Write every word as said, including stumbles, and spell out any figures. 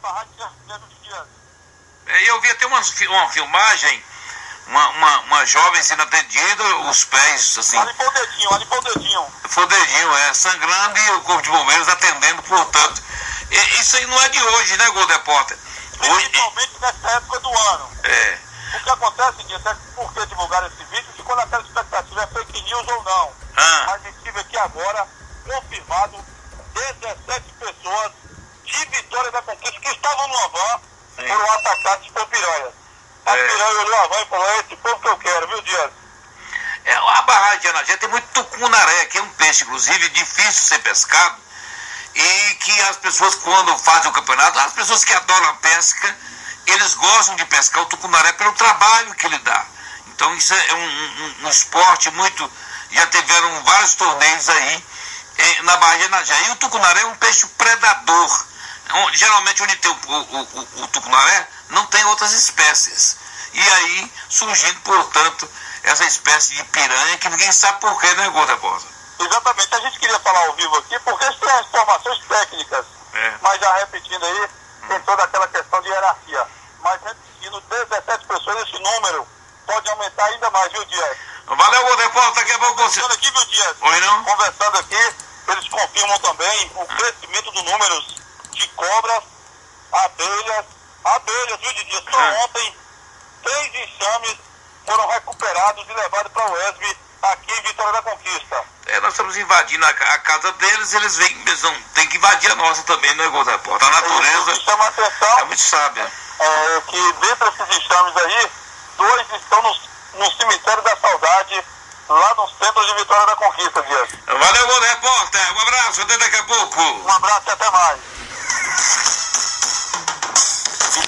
barragem de Dias. É, eu vi até uma, uma filmagem, uma, uma, uma jovem sendo atendida, os pés, assim... Ali foi o dedinho, ali foi o dedinho. Foi o dedinho, é, sangrando e o Corpo de Bombeiros atendendo, portanto. E, isso aí não é de hoje, né, Globo Repórter? Principalmente nessa época do ano. É. O que acontece, Dias, é que por que divulgaram esse vídeo, ficou naquela expectativa, é fake news ou não. Ah. Mas a gente tive aqui agora, confirmado, dezessete pessoas de Vitória da Conquista que estavam numa van, Sim. foram atacados por piranhas. A É. piranha olhou a van e falou, é esse povo que eu quero, viu, Dias? É, a barragem de Anagé tem muito tucunaré, que é um peixe, inclusive, difícil de ser pescado, e que as pessoas, quando fazem o campeonato, as pessoas que adoram a pesca, eles gostam de pescar o tucunaré pelo trabalho que ele dá. Então isso é um, um, um esporte muito... Já tiveram vários torneios aí eh, na barragem de Anagé. E o tucunaré é um peixe predador. Geralmente onde tem o, o, o, o tucunaré, não tem outras espécies. E aí, surgindo, portanto, essa espécie de piranha que ninguém sabe por quê, né, Gorda Bosa? Exatamente, a gente queria falar ao vivo aqui, porque isso tem as informações técnicas. É. Mas já repetindo aí, tem toda aquela questão de hierarquia. Mas repetindo, dezessete pessoas, esse número pode aumentar ainda mais, viu, Dias? Valeu, Gorda Repórter, daqui a pouco você... Conversando aqui, viu, Dias? Oi, não? Conversando aqui, eles confirmam também o crescimento do números de cobras, abelhas, abelhas, viu, Dias? Só É. ontem, três enxames foram recuperados e levados para o E S B aqui em Vitória da Conquista. É, nós estamos invadindo a, a casa deles, eles vêm, eles não, tem que invadir a nossa também, né, Gorda Repórter? A natureza O que chama a atenção é muito sábia. é que dentro desses enxames aí, dois estão no, no cemitério da Saudade, lá no centro de Vitória da Conquista, Dias. Valeu, Gorda Repórter, um abraço, até daqui a pouco. Um abraço e até mais.